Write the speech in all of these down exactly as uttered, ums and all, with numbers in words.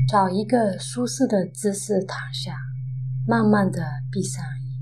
找一个舒适的姿势躺下，慢慢地闭上眼，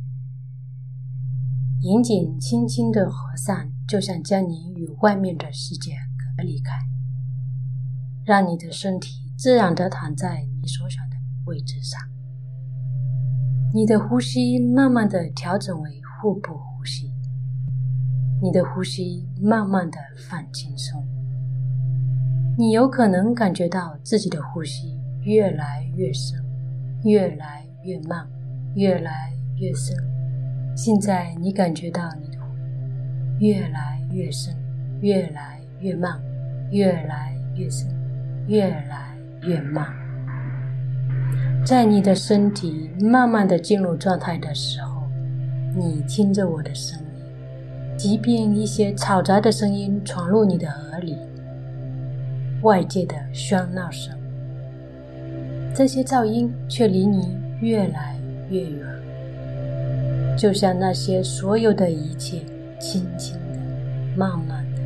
眼睛轻轻地合上，就像将你与外面的世界隔离开，让你的身体自然地躺在你所想的位置上。你的呼吸慢慢地调整为腹部呼吸，你的呼吸慢慢地放轻松。你有可能感觉到自己的呼吸越来越深，越来越慢，越来越深。现在你感觉到你的呼吸越来越深，越来越慢，越来越深，越来越慢。在你的身体慢慢地进入状态的时候，你听着我的声音，即便一些嘈杂的声音闯入你的耳里，外界的喧闹声，这些噪音却离你越来越远，就像那些所有的一切轻轻的、慢慢的。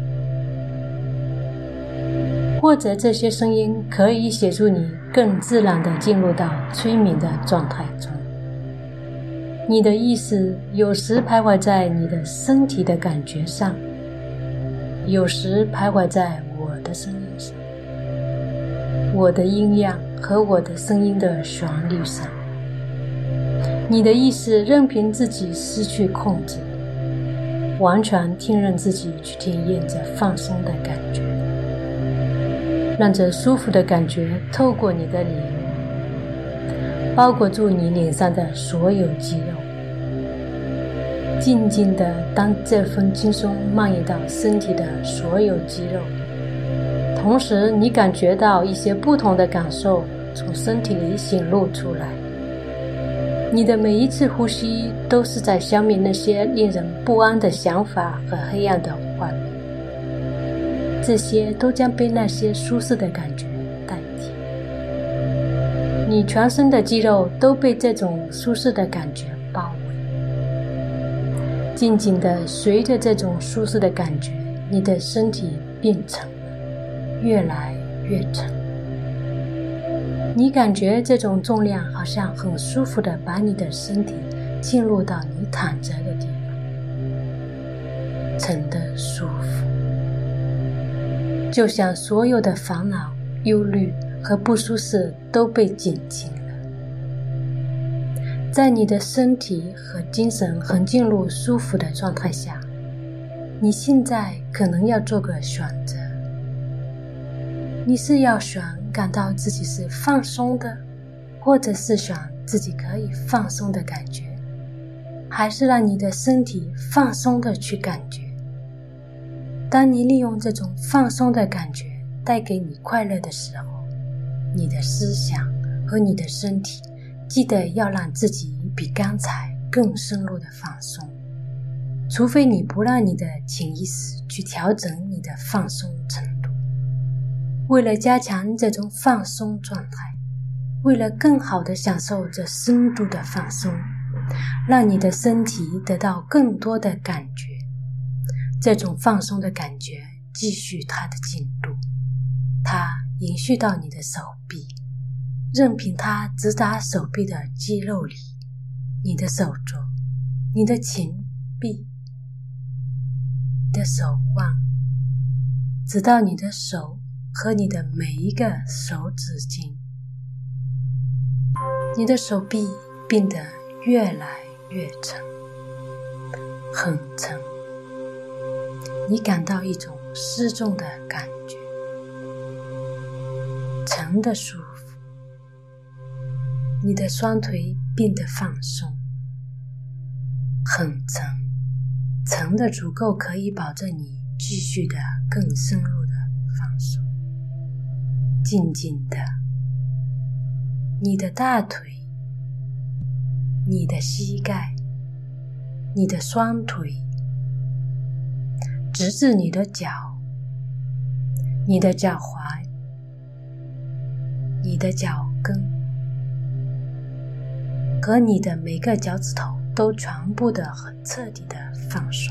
或者这些声音可以协助你更自然地进入到催眠的状态中。你的意识有时徘徊在你的身体的感觉上，有时徘徊在我的声音上，我的音量和我的声音的旋律上。你的意识任凭自己失去控制，完全听任自己去体验这放松的感觉，让这舒服的感觉透过你的脸，包裹住你脸上的所有肌肉，静静地当这份轻松蔓延到身体的所有肌肉，同时你感觉到一些不同的感受从身体里显露出来。你的每一次呼吸都是在消灭那些令人不安的想法和黑暗的画面，这些都将被那些舒适的感觉代替。你全身的肌肉都被这种舒适的感觉包围，静静地随着这种舒适的感觉，你的身体变沉了，越来越沉。你感觉这种重量好像很舒服地把你的身体进入到你躺着的地方，沉得舒服，就像所有的烦恼、忧虑和不舒适都被减轻了。在你的身体和精神很进入舒服的状态下，你现在可能要做个选择。你是要选感到自己是放松的，或者是选自己可以放松的感觉，还是让你的身体放松的去感觉。当你利用这种放松的感觉带给你快乐的时候，你的思想和你的身体记得要让自己比刚才更深入的放松，除非你不让你的潜意识去调整你的放松程度。为了加强这种放松状态，为了更好地享受这深度的放松，让你的身体得到更多的感觉，这种放松的感觉继续它的进度，它延续到你的手臂，任凭它直达手臂的肌肉里，你的手肘，你的前臂，你的手腕，直到你的手和你的每一个手指尖。你的手臂变得越来越沉，很沉，你感到一种失重的感觉，沉的舒服。你的双腿变得放松，很沉，沉的足够可以保证你继续的更深入的放松。静静的，你的大腿，你的膝盖，你的双腿，直至你的脚，你的脚踝，你的脚跟，和你的每个脚趾头都全部的很彻底的放松。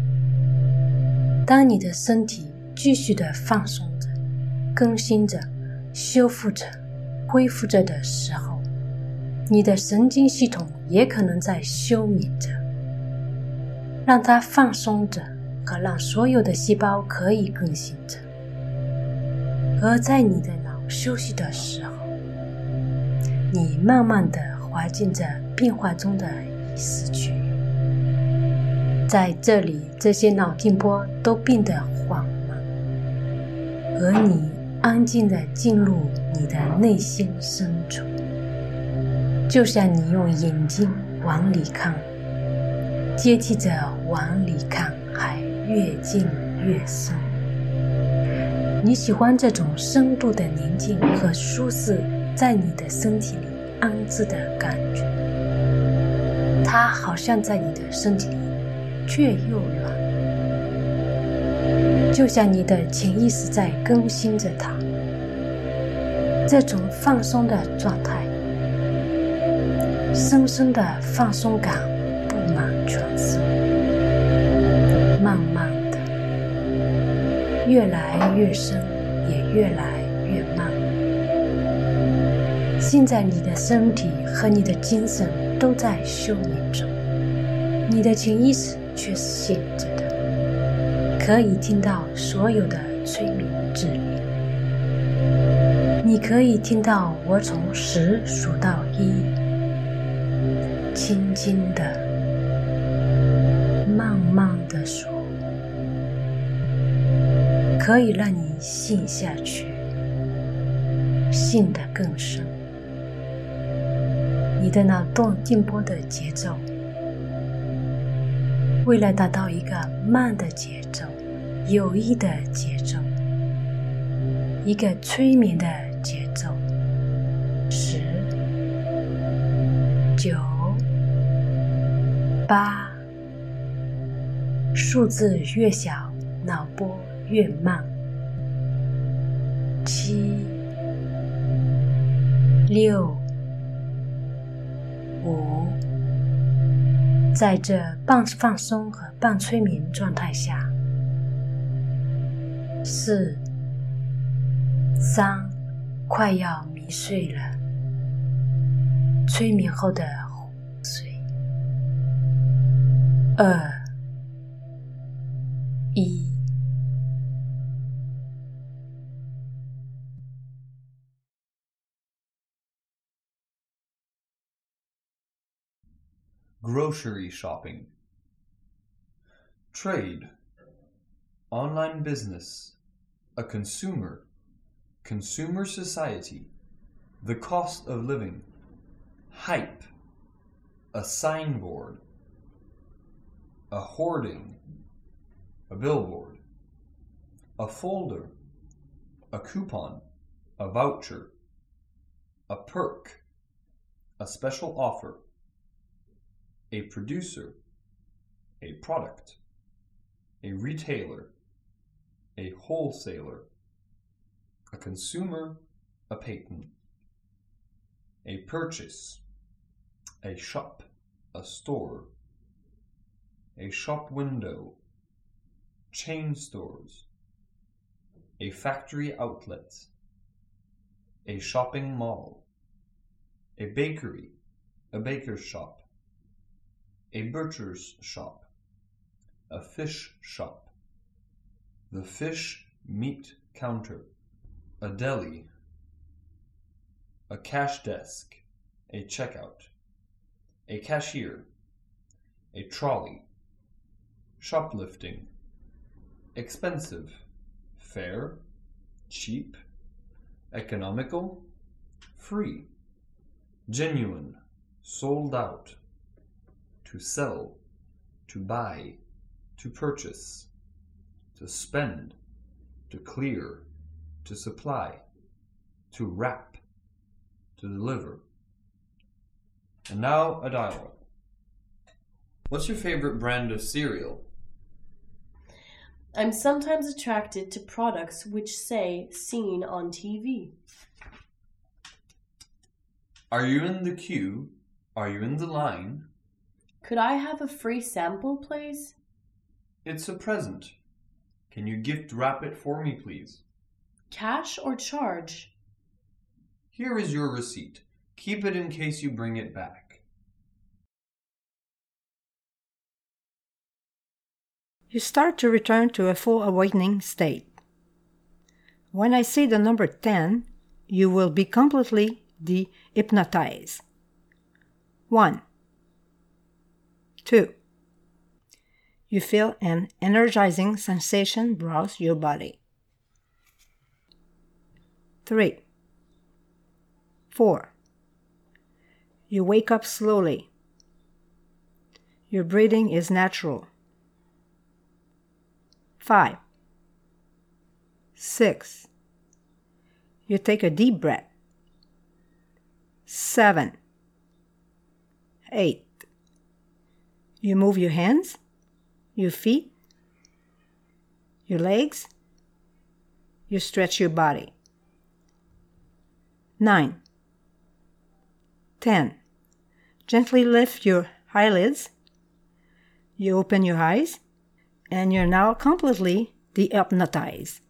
当你的身体继续的放松着，更新着，修复着， 恢复着的时候，你的神经系统也可能在休眠着，让它放松着和让所有的细胞可以更新着。而在你的脑休息的时候，你慢慢地滑进着变化中的意识区域。在这里，这些脑电波都变得缓慢，而你安静地进入你的内心深处，就像你用眼睛往里看，接替着往里看还越进越深。你喜欢这种深度的宁静和舒适在你的身体里安置的感觉，它好像在你的身体里却又软，就像你的潜意识在更新着它。这种放松的状态，深深的放松感布满全身，慢慢的越来越深，也越来越慢。现在你的身体和你的精神都在休眠中，你的潜意识却是醒着的，可以听到所有的催眠指令。你可以听到我从十数到一，轻轻的、慢慢的数，可以让你陷下去，陷得更深。你的脑动电波的节奏，为了达到一个慢的节奏、有益的节奏、一个催眠的节奏，十、九、八，数字越小，脑波越慢。七、六、五，在这半放松和半催眠状态下，四、三，快要迷睡了，催眠后的昏睡。二、一。 Grocery shopping. Trade. Online business. A consumer. Consumer society. The cost of living. Hype. A signboard. A hoarding. A billboard. A folder. A coupon. A voucher. A perk. A special offer. A producer. A product. A retailer. A wholesaler. A consumer. A patent. A purchase. A shop. A store. A shop window. Chain stores. A factory outlet. A shopping mall. A bakery. A baker's shop. A butcher's shop. A fish shop. The fish meat counter. A deli. A cash desk. A checkout. A cashier. A trolley. Shoplifting. Expensive. Fair. Cheap. Economical. Free. Genuine. Sold out. To sell. To buy. To purchase. To spend. To clear. To supply. To wrap. To deliver. And now a dialogue. What's your favorite brand of cereal? I'm sometimes attracted to products which say seen on T V. Are you in the queue? Are you in the line? Could I have a free sample, please? It's a present. Can you gift wrap it for me, please? Cash or charge? Here is your receipt. Keep it in case you bring it back. You start to return to a full awakening state. When I say the number ten, you will be completely de-hypnotized. One. Two. You feel an energizing sensation browse your body. Three. Four. You wake up slowly. Your breathing is natural. Five. Six. You take a deep breath. Seven. Eight. You move your hands, your feet, your legs. You stretch your body. Nine. Ten. Gently lift your eyelids. You open your eyes, and you're now completely de-hypnotized.